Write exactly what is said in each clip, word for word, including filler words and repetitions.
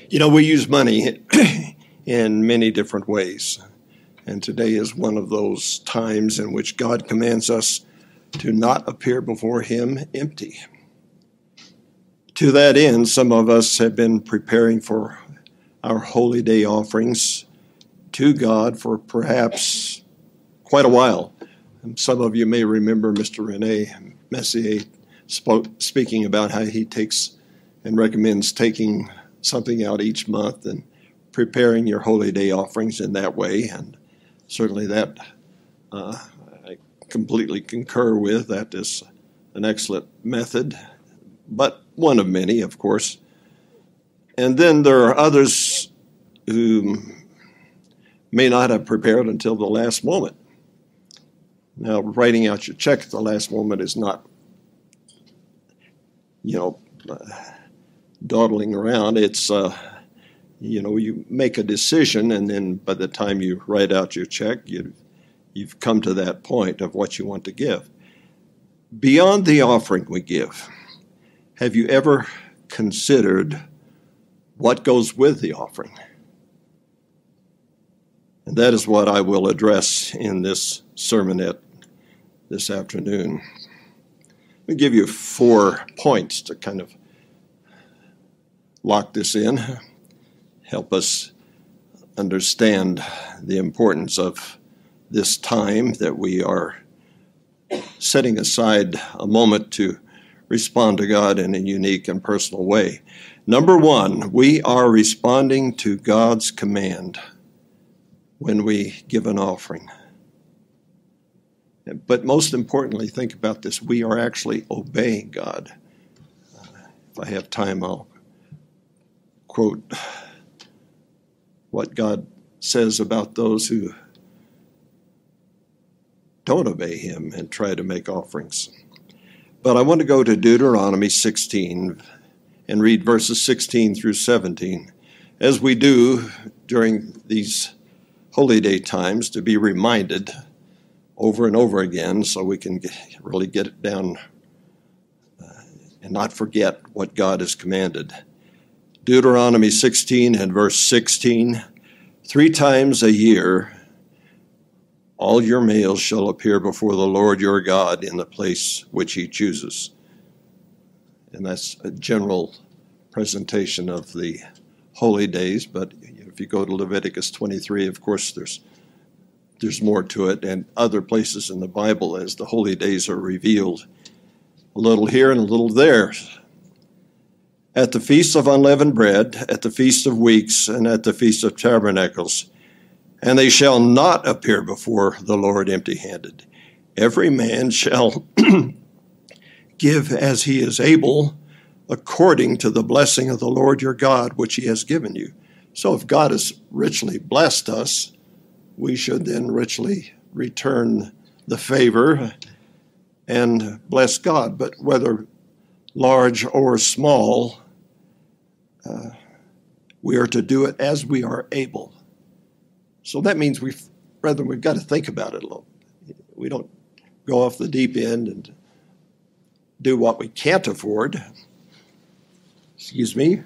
You know, we use money in many different ways, and today is one of those times in which God commands us to not appear before Him empty. To that end, some of us have been preparing for our holy day offerings to God for perhaps quite a while. Some of you may remember Mister Rene Messier spoke, speaking about how he takes and recommends taking something out each month and preparing your holy day offerings in that way. And certainly that uh, I completely concur with. That is an excellent method, but one of many, of course. And then there are others who may not have prepared until the last moment. Now, writing out your check at the last moment is not, you know, uh, dawdling around. It's, uh, you know, you make a decision, and then by the time you write out your check, you, you've come to that point of what you want to give. Beyond the offering we give, have you ever considered what goes with the offering? And that is what I will address in this sermonette this afternoon. Let me give you four points to kind of lock this in, help us understand the importance of this time that we are setting aside a moment to respond to God in a unique and personal way. Number one, we are responding to God's command when we give an offering. But most importantly, think about this. We are actually obeying God. Uh, if I have time, I'll quote what God says about those who don't obey Him and try to make offerings. But I want to go to Deuteronomy sixteen and read verses sixteen through seventeen, as we do during these holy day times, to be reminded over and over again so we can get, really get it down uh, and not forget what God has commanded. Deuteronomy sixteen and verse sixteen, three times a year all your males shall appear before the Lord your God in the place which He chooses. And that's a general presentation of the holy days, but if you go to Leviticus twenty-three, of course, there's there's more to it, and other places in the Bible as the holy days are revealed. A little here and a little there. At the Feast of Unleavened Bread, at the Feast of Weeks, and at the Feast of Tabernacles, and they shall not appear before the Lord empty-handed. Every man shall give as he is able, according to the blessing of the Lord your God, which He has given you. So if God has richly blessed us, we should then richly return the favor and bless God. But whether large or small, uh, we are to do it as we are able. So that means we've, brethren, we've got to think about it a little. We don't go off the deep end and do what we can't afford. Excuse me.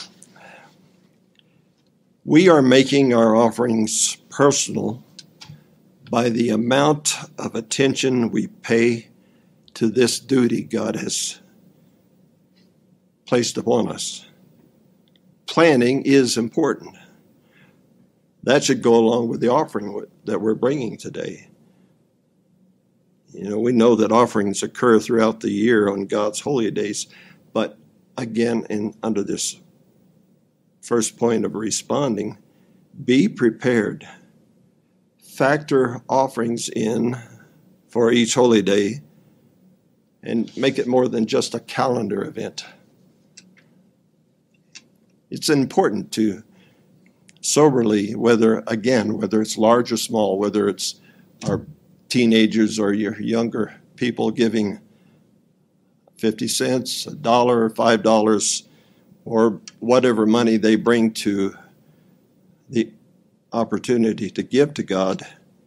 We are making our offerings personal by the amount of attention we pay to this duty God has placed upon us. Planning is important. That should go along with the offering that we're bringing today. You know, we know that offerings occur throughout the year on God's holy days, but again, in under this first point of responding, be prepared. Factor offerings in for each holy day and make it more than just a calendar event. It's important to soberly, whether, again, whether it's large or small, whether it's our teenagers or your younger people giving fifty cents, a dollar, five dollars, or whatever money they bring to the opportunity to give to God.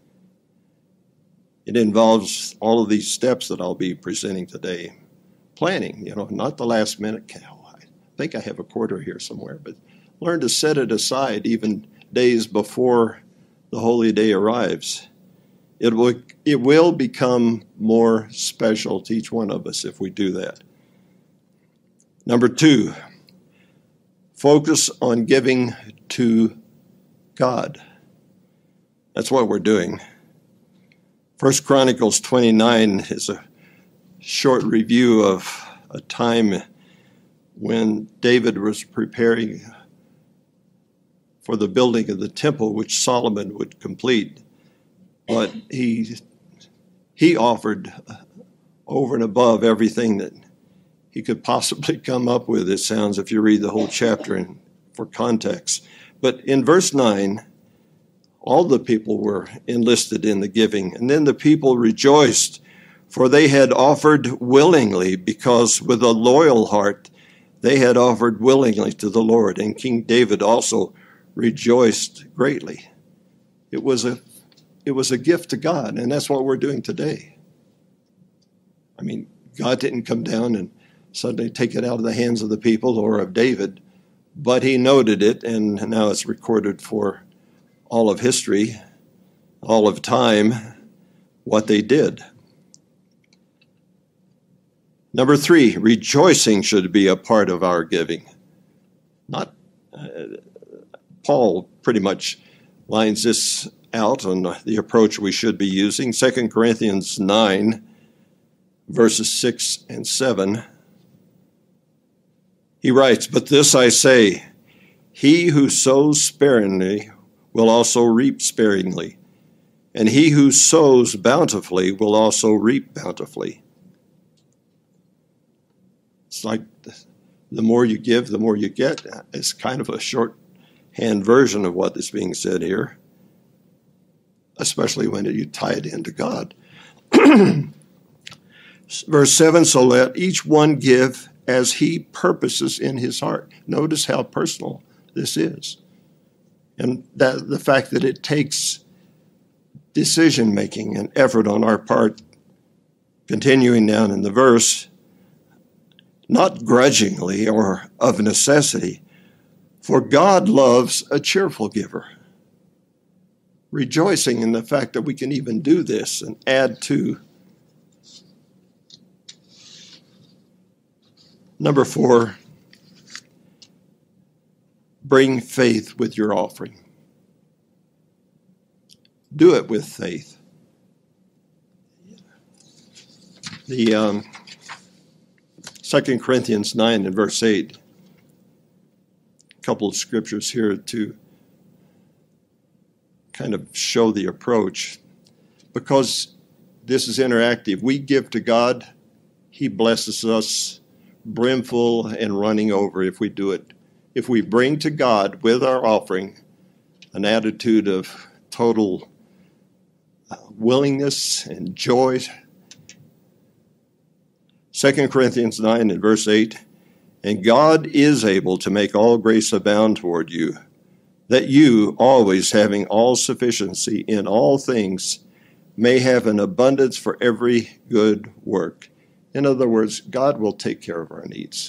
It involves all of these steps that I'll be presenting today. Planning, you know, not the last minute. Oh, I think I have a quarter here somewhere, but learn to set it aside even days before the holy day arrives. It will, it will become more special to each one of us if we do that. Number two, focus on giving to God. That's what we're doing. First Chronicles twenty-nine is a short review of a time when David was preparing for the building of the temple, which Solomon would complete. But he he offered over and above everything that he could possibly come up with, it sounds, if you read the whole chapter in, for context. But in verse nine, all the people were enlisted in the giving. And then the people rejoiced, for they had offered willingly, because with a loyal heart they had offered willingly to the Lord. And King David also rejoiced greatly. It was a It was a gift to God, and that's what we're doing today. I mean, God didn't come down and suddenly take it out of the hands of the people or of David, but he noted it, and now it's recorded for all of history, all of time, what they did. Number three, rejoicing should be a part of our giving. Not uh, Paul pretty much lines this out on the approach we should be using. Second Corinthians nine, verses six and seven. He writes, "But this I say, he who sows sparingly will also reap sparingly, and he who sows bountifully will also reap bountifully." It's like the more you give, the more you get. It's kind of a shorthand version of what is being said here, especially when you tie it into God. Verse seven, "So let each one give as he purposes in his heart." Notice how personal this is. And that the fact that it takes decision-making and effort on our part. Continuing down in the verse, "Not grudgingly or of necessity, for God loves a cheerful giver." Rejoicing in the fact that we can even do this and add to. Number four, bring faith with your offering. Do it with faith. The um, Second Corinthians nine and verse eight, a couple of scriptures here to kind of show the approach. Because this is interactive, we give to God, he blesses us brimful and running over if we do it. If we bring to God with our offering an attitude of total willingness and joy. Second Corinthians nine and verse eight, "And God is able to make all grace abound toward you, that you, always having all sufficiency in all things, may have an abundance for every good work." In other words, God will take care of our needs.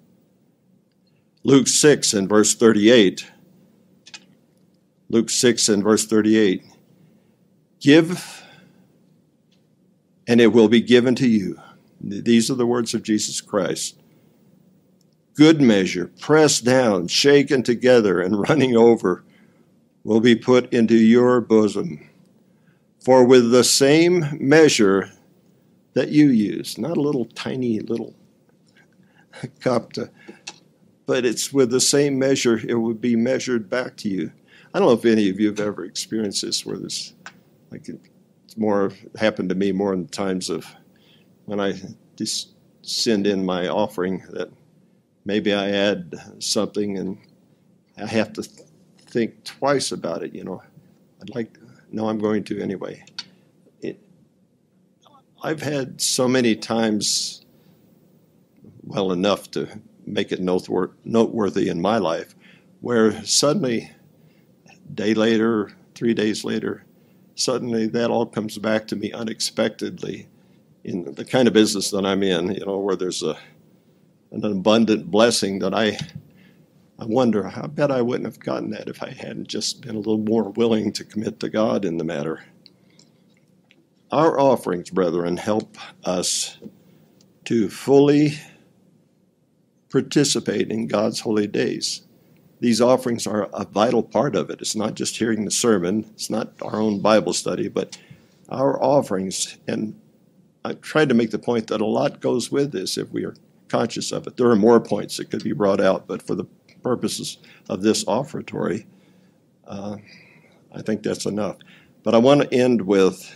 Luke six and verse thirty-eight. Luke six and verse thirty-eight. "Give, and it will be given to you." These are the words of Jesus Christ. "Good measure, pressed down, shaken together, and running over, will be put into your bosom. For with the same measure that you use," not a little tiny little cup, to, but it's with the same measure, it would be measured back to you. I don't know if any of you have ever experienced this, where this, like it's more happened to me more in times of when I just send in my offering, that maybe I add something and I have to think twice about it, you know. I'd like, no, I'm going to anyway. It, I've had so many times, well enough to make it noteworthy in my life, where suddenly, a day later, three days later, suddenly that all comes back to me unexpectedly in the kind of business that I'm in, you know, where there's a an abundant blessing that I I wonder, I bet I wouldn't have gotten that if I hadn't just been a little more willing to commit to God in the matter. Our offerings, brethren, help us to fully participate in God's holy days. These offerings are a vital part of it. It's not just hearing the sermon. It's not our own Bible study, but our offerings. And I tried to make the point that a lot goes with this if we are conscious of it. There are more points that could be brought out, but for the purposes of this offertory, uh, I think that's enough. But I want to end with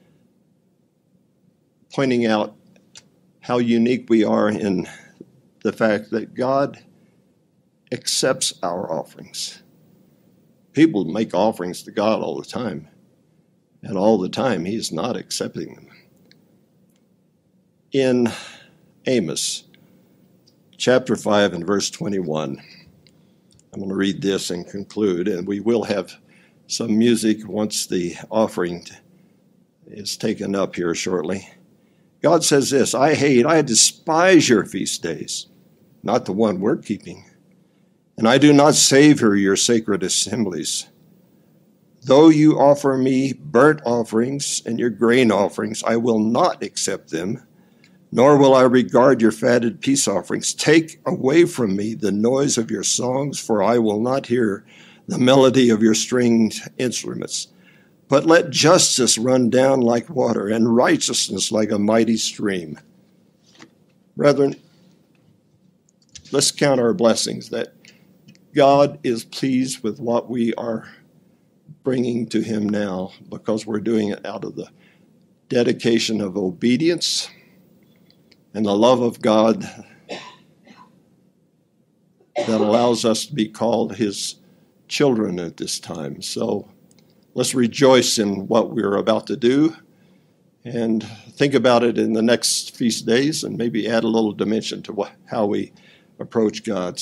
pointing out how unique we are in the fact that God accepts our offerings. People make offerings to God all the time, and all the time He is not accepting them. In Amos, chapter five and verse twenty-one, I'm going to read this and conclude, and we will have some music once the offering is taken up here shortly. God says this, I hate, I despise your feast days, not the one we're keeping, and I do not savor your sacred assemblies. Though you offer me burnt offerings and your grain offerings, I will not accept them, nor will I regard your fatted peace offerings. Take away from me the noise of your songs, for I will not hear the melody of your stringed instruments. But let justice run down like water, and righteousness like a mighty stream. Brethren, let's count our blessings that God is pleased with what we are bringing to Him now, because we're doing it out of the dedication of obedience and the love of God that allows us to be called His children at this time. So let's rejoice in what we're about to do and think about it in the next feast days, and maybe add a little dimension to what, how we approach God.